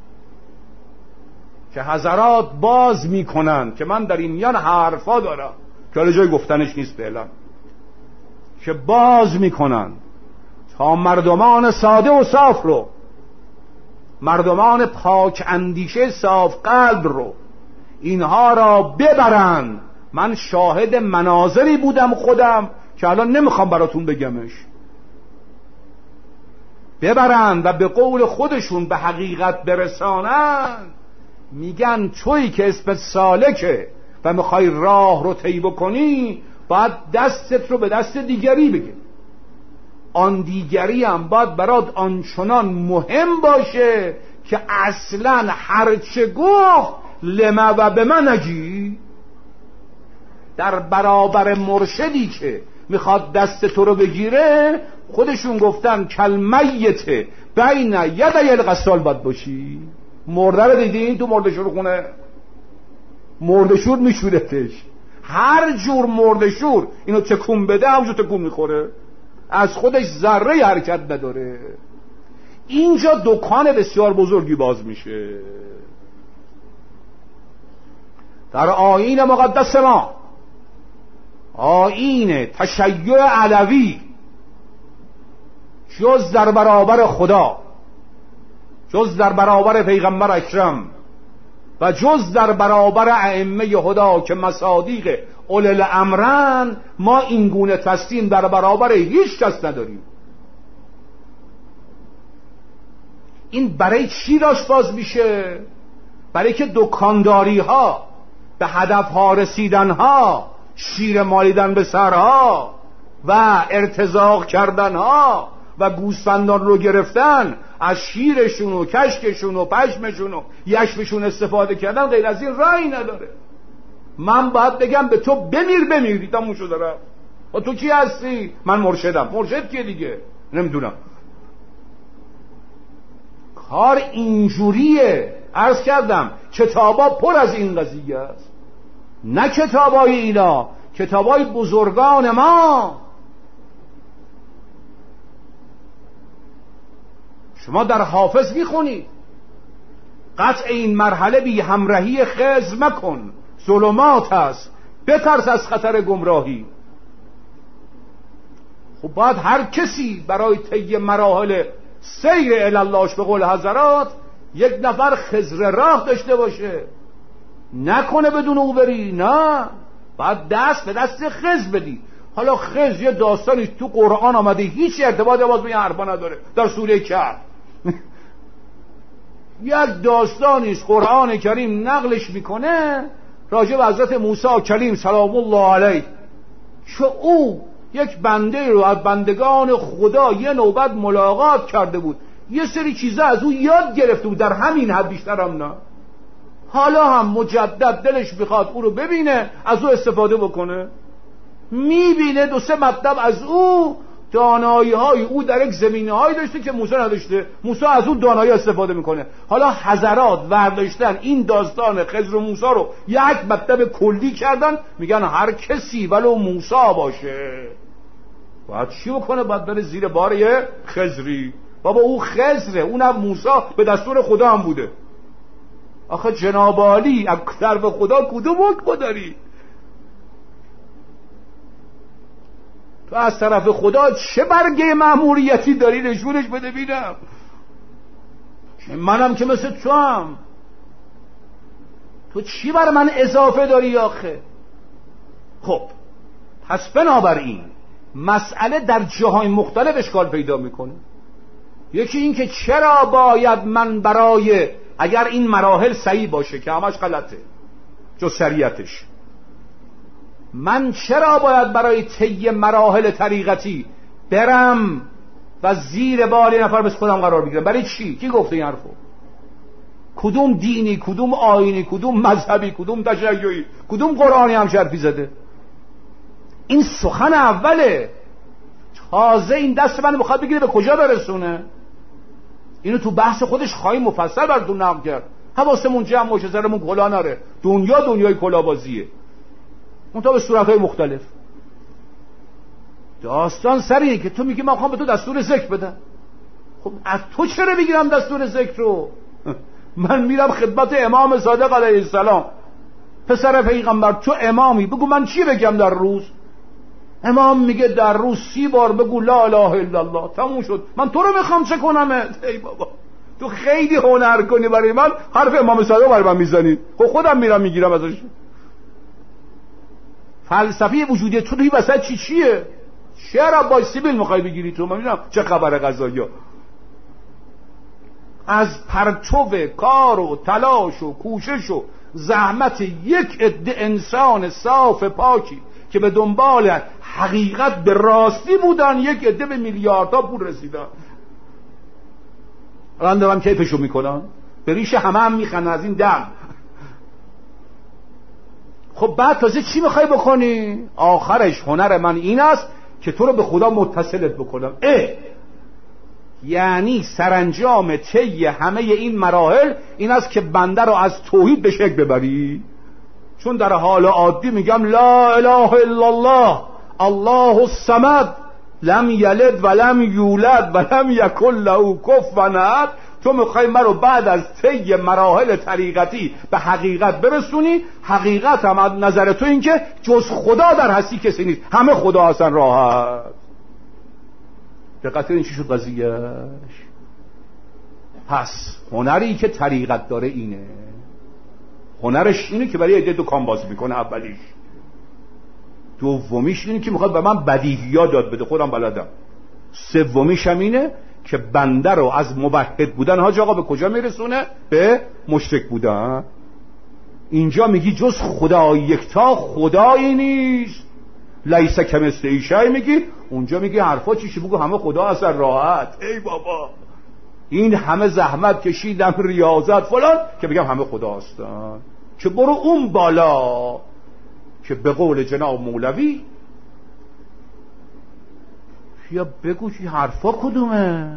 که حضرات باز میکنن که من در این میان حرفا دارم که حالا جای گفتنش نیست فعلا، که باز میکنن تا مردمان ساده و صاف رو، مردمان پاک اندیشه صاف قلب رو، اینها را ببرن. من شاهد مناظری بودم خودم که الان نمیخوام براتون بگمش. ببرن و به قول خودشون به حقیقت برسانن. میگن تویی که اسمت سالکه و میخوای راه رو طی بکنی، باید دستت رو به دست دیگری بگی. آن دیگری هم باید برات آنچنان مهم باشه که اصلا هرچه گفت لما و به من نگی. در برابر مرشدی که میخواد دست تو رو بگیره، خودشون گفتن کلمیت بین یدی الغسال باید باشی. مرده رو دیدین تو مردشور خونه؟ مردشور میشورتش، هر جور مردشور اینو تکون بده همونجور تکون میخوره، از خودش ذره حرکت نداره. اینجا دکان بسیار بزرگی باز میشه. در آیین مقدس ما، آیین تشیع علوی، جز در برابر خدا، جز در برابر پیغمبر اکرم و جز در برابر ائمه هدا که مصادیق اولي الامرن، ما این گونه تسلیم در برابر هیچ کس نداریم. این برای چی راست باز میشه؟ برای که دکانداری ها، به هدف ها رسیدن ها، شیر مالیدن به سرها و ارتزاق کردن ها و گوسفندان رو گرفتن، از شیرشون و کشکشون و پشمشون و یشمشون استفاده کردن، غیر از این راهی نداره. من باید بگم به تو بمیر تموم شده رفت. و تو کی هستی؟ من مرشدم. مرشد کیه دیگه؟ نمیدونم. کار اینجوریه. عرض کردم کتابا پر از این قضیه است، نه کتابای اینا، کتابای بزرگان ما. شما در حافظ میخونید قطع این مرحله بی همراهی خضر مکن، ظلمات است، بترس از خطر گمراهی. خب باید هر کسی برای طی مراحل سیر الاللهش به قول حضرات یک نفر خضر راه داشته باشه، نکنه بدون او بری. نه، باید دست به دست خضر بدی. حالا خضر یه داستانی تو قرآن آمده، هیچ ارتباطی باز به این حرفا نداره. در سوره کهف یک داستانی است قرآن کریم نقلش میکنه راجع به حضرت موسی کلیم سلام الله علیه، که او یک بنده رو از بندگان خدا یه نوبت ملاقات کرده بود، یه سری چیزا از او یاد گرفته بود، در همین حد، بیشتر هم نه. حالا هم مجدد دلش میخواد او رو ببینه، از او استفاده بکنه. میبینه دو سه مطلب از او، دانایی های او در یک زمینه هایی داشته که موسی نداشته، موسی از اون دانایی استفاده میکنه. حالا حضرات ورداشتن این داستان خضر و موسی رو یک مطلب کلی کردن، میگن هر کسی ولو موسی باشه باید چی بکنه؟ باید بره زیر بار یه خضری. بابا او خضره، اونم موسی به دستور خدا هم بوده. آخه جناب عالی، از طرف خدا کدوم حکم داری؟ تو از طرف خدا چه برگه مأموریتی داری؟ نشونش بده ببینم. منم که مثل تو هم. تو چی بر من اضافه داری آخه؟ خب پس بنابراین مسئله در جاهای مختلف اشکال پیدا میکنه. یکی این که چرا باید من برای، اگر این مراحل صحیح باشه که همش غلطه جز شریعتش، من چرا باید برای طی مراحل طریقتی برم و زیر بال یه نفر مثل خودم قرار بگیرم؟ برای چی؟ کی گفته این حرفو؟ کدوم دینی، کدوم آیینی، کدوم مذهبی، کدوم تشیعی، کدوم قرآنی هم حرفی زده؟ این سخن اوله. تازه این دست من میخواد بگیره به کجا برسونه. اینو تو بحث خودش خواهی مفصل براتون نقل کرد. حواسمون جمع باشه، سرمون کلا نره. دنیای کلاهبازیه، منتها به صورتهای مختلف. داستان سر اینه که تو میگی من میخوام به تو دستور ذکر بدم. خب از تو چرا بگیرم دستور ذکر رو؟ من میرم خدمت امام صادق علیه السلام، پسر پیغمبر، تو امامی، بگو من چی بگم در روز؟ امام میگه در روز 30 بار بگو لا اله الا الله. تموم شد. من تو رو میخوام چه کنم؟ ای بابا تو خیلی هنر کنی برای من، حرف امام صادق برای من میزنی. خب خودم میرم میگیرم ازش. فلسفه وجودی تو توی وسط چیه؟ شعر عباس سیبیل میخوای بگیری تو؟ من میدونم چه خبر قضایا. از پرتو کار و تلاش و کوشش و زحمت یک عده انسان صاف پاکی که به دنبال حقیقت به راستی بودن، یک عده به میلیاردها پول رسیدن. الان دارم کیفشو میکنن، به ریش همه میخنن از این دم. خب بعد تازه چی میخوای بکنی؟ آخرش هنر من این است که تو رو به خدا متصلت بکنم. یعنی سرانجام طی همه این مراحل این است که بنده رو از توحید به شک ببری. چون در حال عادی میگم لا اله الا الله الله الصمد لم یلد ولم یولد ولم یکن له کفوا احد. تو میخوای من رو بعد از طی مراحل طریقتی به حقیقت برسونی. حقیقت هم از نظر تو این که جز خدا در هستی کسی نیست، همه خدا هستن. راحت. دقت این چی شد قضیهش؟ پس هنری که طریقت داره اینه. هنرش اینه که برای عده دکان باز میکنه اولیش. دومیش اینه که میخواد به من بدیهیات داد بده، خودم بلدم. سومیش هم اینه که بنده رو از موحد بودن حاج آقا به کجا میرسونه؟ به مشرک بودن. اینجا میگی جز خدا یکتا خدایی نیست، لیس کمثله شیء میگی، اونجا میگی حرفا چیشه؟ بگو همه خدا هستن. راحت. ای بابا این همه زحمت کشیدم، ریاضت فلان، که بگم همه خدا هستن؟ که برو اون بالا که به قول جناب مولوی یا بگو چی حرفا کدومه؟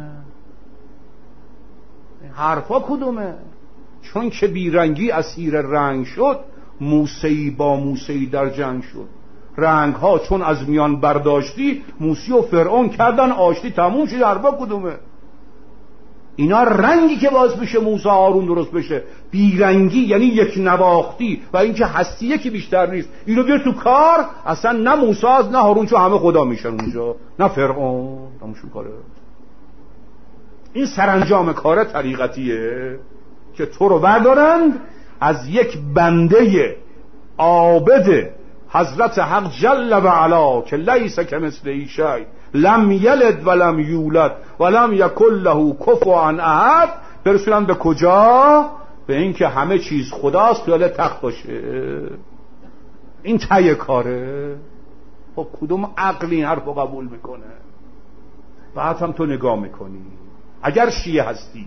حرفا کدومه؟ چون که بیرنگی اسیر رنگ شد، موسی با موسی در جنگ شد. رنگ ها چون از میان برداشتی، موسی و فرعون کردن آشتی، تموم شد. حرفا کدومه؟ اینا رنگی که باز بشه موسی هارون درست بشه. بیرنگی یعنی یک نواختی و اینکه هستی یکی بیشتر نیست. اینو بیار تو کار، اصلا نه موسی نه هارون، چون همه خدا میشن اونجا، نه فرعون. تموم کاره. این سرانجام کار طریقتیه که تو رو بردارند از یک بنده عابد حضرت حق جل و علا که لیس کمثله شیء لم یلد ولم یولد ولم یکن له کفوا احد، برسونن به کجا؟ به این که همه چیز خداست، خیال تخت باشه. این ته کاره. خب کدوم عقلی این حرف رو قبول میکنه؟ بعد هم تو نگاه میکنی، اگر شیعه هستی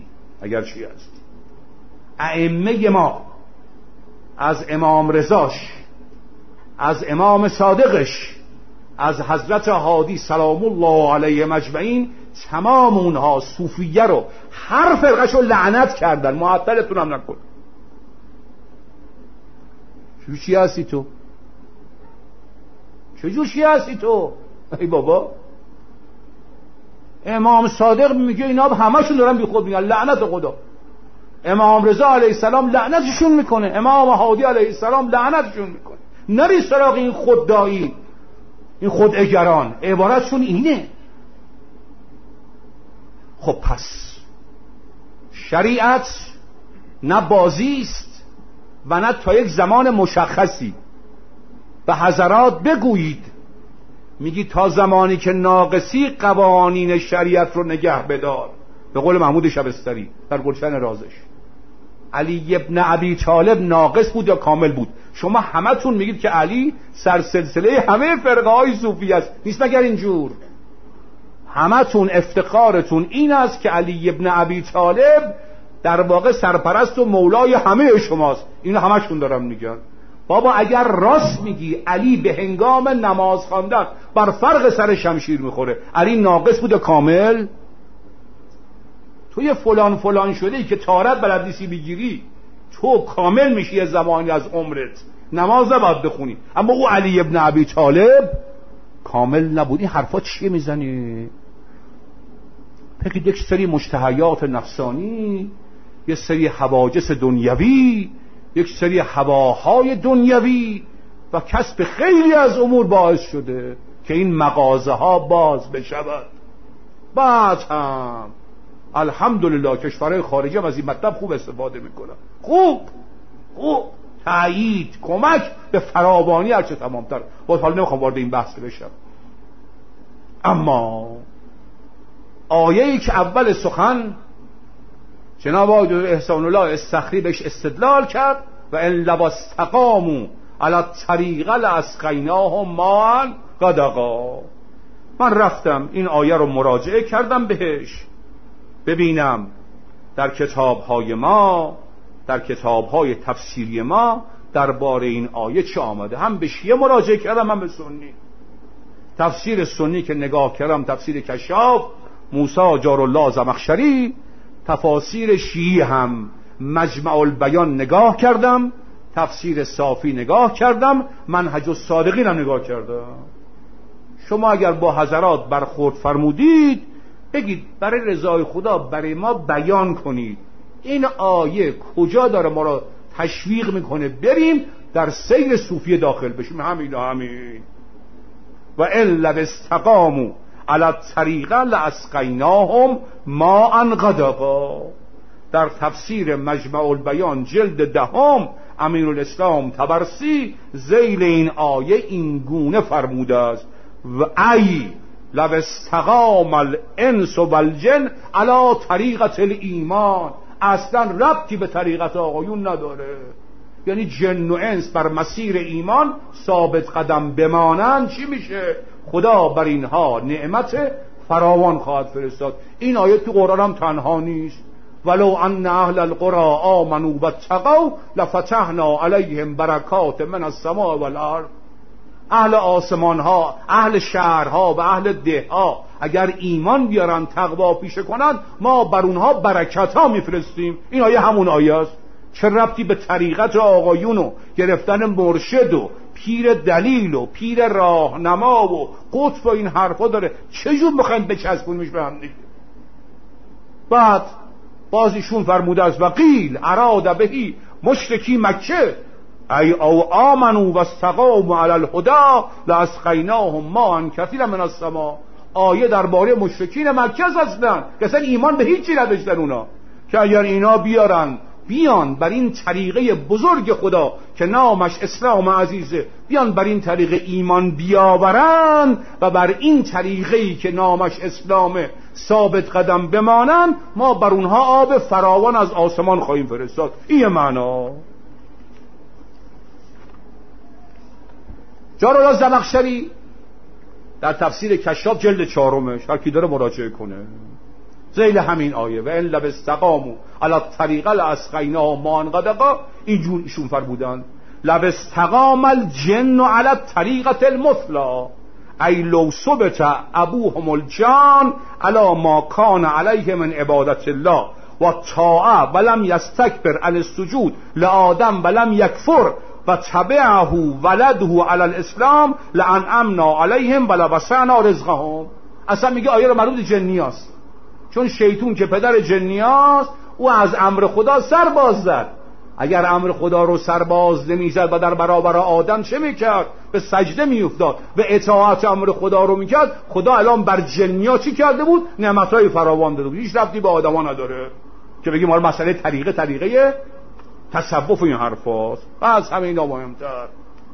ائمه ما از امام رضاش، از امام صادقش، از حضرت هادی سلام الله علیه مجمعین، تمام اونها صوفیه رو هر فرقش رو لعنت کردن. معطلتون هم نکن. چجور شیعه هستی تو؟ چجور شیعه هستی تو؟ ای بابا امام صادق میگه اینا همشون دارن بی خود میگن لعنت خدا. امام رضا علیه السلام لعنتشون میکنه، امام هادی علیه السلام لعنتشون میکنه. نری سراغ این خوددایی، این خوداگران. عبارتشون اینه. خب پس شریعت نه بازی است و نه تا یک زمان مشخصی. به حضرات بگویید، میگی تا زمانی که ناقصی قوانین شریعت رو نگه بدار، به قول محمود شبستری در گلشن رازش. علی ابن ابی طالب ناقص بود یا کامل بود؟ شما همتون میگید که علی سرسلسله همه فرقه های صوفی است، نیست مگر اینجور؟ همتون افتخارتون این است که علی ابن ابی طالب در واقع سرپرست و مولای همه شماست. اینو همشون دارم میگن. بابا اگر راست میگی علی به هنگام نماز خواندن بر فرق سر شمشیر میخوره، علی ناقص بود یا کامل؟ تو یه فلان فلان شده ای که تارت بلد نیستی بگیری، تو کامل میشی یه زمانی از عمرت، نماز نباید بخونی. اما او علی ابن ابی طالب کامل نبود. این حرفا چیه میزنی؟ بگید یک سری مشتهیات نفسانی، یک سری حواجس دنیوی، یک سری هواهای دنیوی و کسب خیلی از امور باعث شده که این مغازه ها باز بشود. بعد هم الحمدلله کشورهای خارجی هم از این مطلب خوب استفاده میکنن. خوب تایید، کمک به فراوانی هرچه تمامتر. باز حالا نمیخوام وارد این بحث بشم. اما آیه‌ای که اول سخن جناب آقای احسان الله استخری بهش استدلال کرد و ان لواستقاموا علی الطریقه لاسقیناهم ماء غدقا، من رفتم این آیه رو مراجعه کردم بهش ببینم در کتاب‌های ما، در کتاب‌های تفسیری ما درباره این آیه چه آمده. هم به شیعه مراجعه کردم هم به سنی. تفسیر سنی که نگاه کردم تفسیر کشاف موسی جارالله زمخشری، تفاسیر شیعی هم مجمع البیان نگاه کردم، تفسیر صافی نگاه کردم، منهج الصادقین هم نگاه کردم. شما اگر با حضرات برخورد فرمودید بگید برای رضای خدا برای ما بیان کنید این آیه کجا داره ما را تشویق میکنه بریم در سیر صوفی داخل بشیم. همین و الا استقاموا علی الطریقه لاسقیناهم ماء غدقا. در تفسیر مجمع البیان جلد 10 امیرالاسلام طبرسی ذیل این آیه این گونه فرموده است: و ای لو استقام الانس والجن علی طریقه الایمان. اصلا ربطی به طریقت آقایون نداره. یعنی جن و انس بر مسیر ایمان ثابت قدم بمانند چی میشه؟ خدا بر اینها نعمت فراوان خواهد فرستاد. این آیه تو قرآن هم تنها نیست. ولو ان اهل القرى آمنوا واتقوا لفتحنا علیهم برکات من السماء والارض. اهل آسمان ها، اهل شهرها و اهل ده ها اگر ایمان بیارن تقوا پیشه کنند ما بر اونها برکت ها میفرستیم. این آیه همون آیه است. چه ربطی به طریقت آقایون و گرفتن مرشد و پیر دلیل و پیر راهنما و قطب و این حرفا داره؟ چجور میخواین بچسبونیش به هم دیگه؟ بعد باز ایشون فرموده است وقیل اراد بهی مشرکی مکه ای او آمنوا واستقاموا علی الهدی لاسقیناهم ماء کثیرا من السماء. آیه درباره مشرکین مکه اصلا که اصلا ایمان به هیچی نداشتن اونا، که اگر اینا بیان بر این طریقه بزرگ خدا که نامش اسلام عزیزه، بیان بر این طریقه ایمان بیاورن و بر این طریقه‌ای که نامش اسلامه ثابت قدم بمانن ما بر اونها آب فراوان از آسمان خواهیم فرستاد. این معنا. جارالله زمخشری در تفسیر کشاف جلد 4 هر کی داره مراجعه کنه ذیل همین آیه و ان لو استقاموا علی الطریقه لاسقیناهم ماء غدقا اینجور ایشون فرمودن لو استقام الجن علی الطریقه المثلی ای لو ثبت ابوهم الجان علی ما کان علیه من عبادت الله و طاعه ولم یستکبر علی السجود لآدم ولم یکفر و تبعه ولده علی الاسلام لانعمنا علیهم ولوسعنا رزقهم. اصلا میگه آیه رو مربوط جنی است، چون شیطون که پدر جنی است او از امر خدا سر باز زد. اگر امر خدا رو سر باز نمیزد و در برابر آدم چه میکرد؟ به سجده میافتاد و اطاعت امر خدا رو میکرد. خدا الان بر جنیا چی کرده بود؟ نعمتهای فراوان داده بود. هیچ ربطی به آدما نداره که بگیم حالا مسئله طریقه تصوف این حرفاست. از همه اینا مهمتر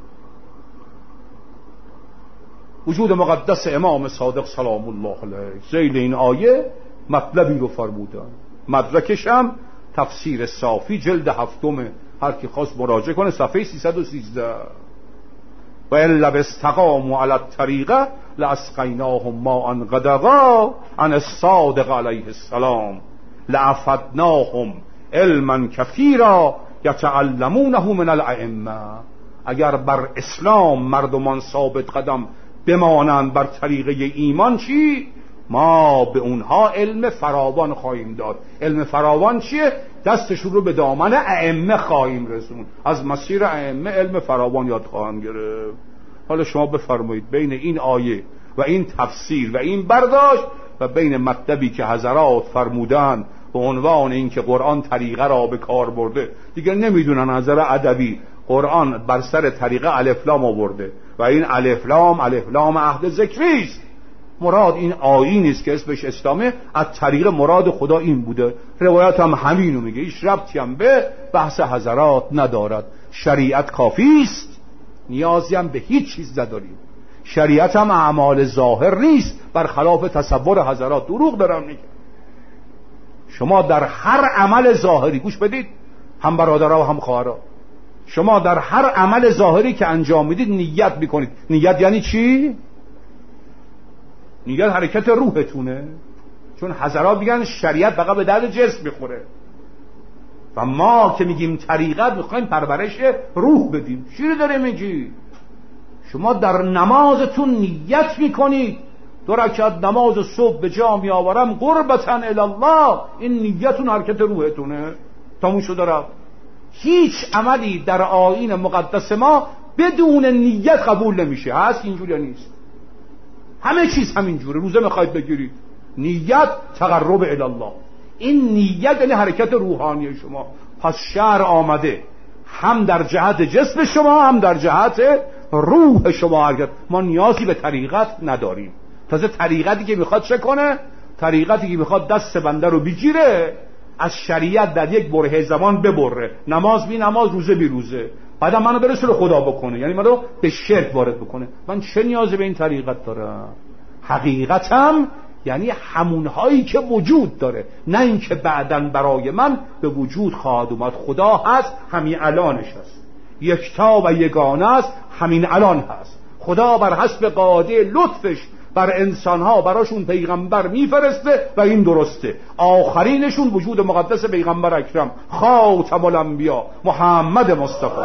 وجود مقدس امام صادق سلام الله علیه ذیل این آیه مطلبی رو فرمودن. مدرکش هم تفسیر صافی جلد 7، هر کی خواست مراجعه کنه، صفحه 313. و الا استقاموا علی الطریقه لاسقیناهم ماء غدقا عن الصادق علیه السلام لافدناهم علما کثیرا یتعلمونه من الائمه. اگر بر اسلام مردمان ثابت قدم بمانند بر طریقه ایمان، چی؟ ما به اونها علم فراوان خواهیم داد. علم فراوان چیه؟ دستشون رو به دامن ائمه خواهیم رسون، از مسیر ائمه علم فراوان یاد خواهند گرفت. حالا شما بفرمایید بین این آیه و این تفسیر و این برداشت و بین مطلبی که حضرات فرمودن به عنوان این که قرآن طریقه را به کار برده، دیگه نمیدونن نظر ادبی قرآن بر سر طریقه الف لام آورده و این الف لام عهد ذکری است. مراد این آیین است که اسمش اسلامه، از طریق مراد خدا این بوده. روایت هم همینو میگه، هیچ ربطی هم به بحث حضرات ندارد. شریعت کافی است، نیازی هم به هیچ چیز نداریم. شریعت هم اعمال ظاهر نیست، برخلاف تصور حضرات. دروغ دارم میگه. شما در هر عمل ظاهری، گوش بدید هم برادرها و هم خواهرها، شما در هر عمل ظاهری که انجام میدید نیت میکنید. نیت یعنی چی؟ نیت حرکت روحتونه، چون حضرات میگن شریعت فقط به درد جسم میخوره و ما که میگیم طریقت میخوایم پرورش روح بدیم. چی رو داره میگی؟ شما در نمازتون نیت میکنید 2 رکعت نماز صبح به جا میآورم قربتا الی الله، این نیتون حرکت روحتونه. تموم شد. داره هیچ عملی در آیین مقدس ما بدون نیت قبول نمیشه. هست اینجوری نیست؟ همه چیز همینجوره. روزه میخواید بگیرید، نیت تقرب الی الله، این نیت یعنی حرکت روحانی شما. پس شرع آمده هم در جهت جسم شما هم در جهت روح شما حرکت. ما نیازی به طریقت نداریم. تازه طریقتی که میخواد چه کنه؟ طریقتی که میخواد دست بنده رو بگیره، از شریعت در یک بره زمان ببره، نماز بی نماز، روزه بی روزه، بعد منو برسونه خدا بکنه، یعنی منو به شرک وارد بکنه. من چه نیازی به این طریقت دارم؟ حقیقتم یعنی همونهایی که وجود داره، نه اینکه بعداً برای من به وجود خواهد اومد. خدا هست، همین الانش هست، یکتا و یگانه است، همین الان هست. خدا بر حسب قاعده لطفش بر انسانها براشون پیغمبر میفرسته و این درسته. آخرینشون وجود مقدس پیغمبر اکرم خاتم الانبیا محمد مصطفی.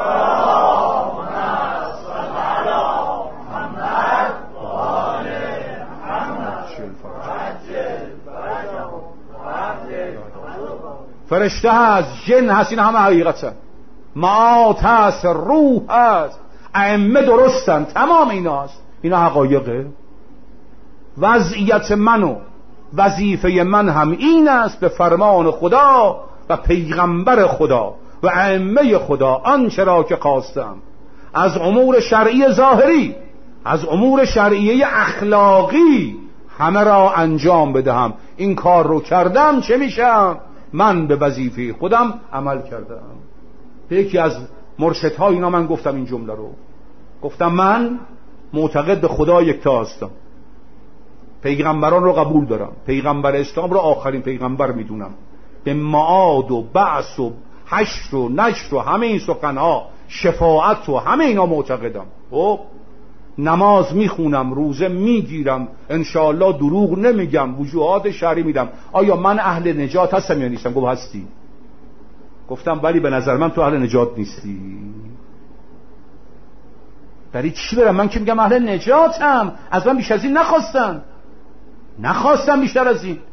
فرشته هست، جن هست، این همه حقیقته. معاد هست، روح هست، ائمه درستن، تمام اینا هست. اینا حقایقه. وضعیت من و وظیفه من هم این است به فرمان خدا و پیغمبر خدا و ائمه خدا آنچه را که خواستم از امور شرعی ظاهری، از امور شرعی اخلاقی همه را انجام بدهم. این کار رو کردم چه میشم؟ من به وظیفه خودم عمل کردم. به یکی از مرشدها اینا من گفتم این جمله رو، گفتم من معتقد به خدا یکتا هستم، پیغمبران رو قبول دارم، پیغمبر اسلام رو آخرین پیغمبر میدونم، به معاد و بعث و حشر و نشر و همه این سخنها، شفاعت و همه اینا معتقدم. خب نماز میخونم، روزه میگیرم، انشاءالله دروغ نمیگم، وجوهات شرعی میدم. آیا من اهل نجات هستم یا نیستم؟ گفت هستی. گفتم ولی به نظر من تو اهل نجات نیستی. برای چی برم؟ من که میگم اهل نجاتم، از من بیش از این نخواستم بیشتر از این.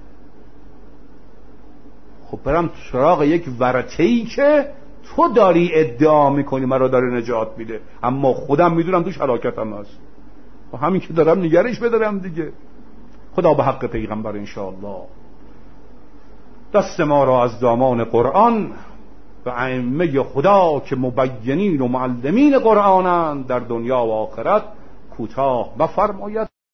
خب برم سراغ یک ورطه‌ای که تو داری ادعا میکنی مرا داره نجات میده، اما خودم میدونم توش هلاکتم هست. و همین که دارم نگرش بدارم دیگه. خدا به حق پیغمبر انشاءالله دست ما را از دامان قرآن و ائمه خدا که مبینین و معلمین قرآنند در دنیا و آخرت کوتاه بفرماید.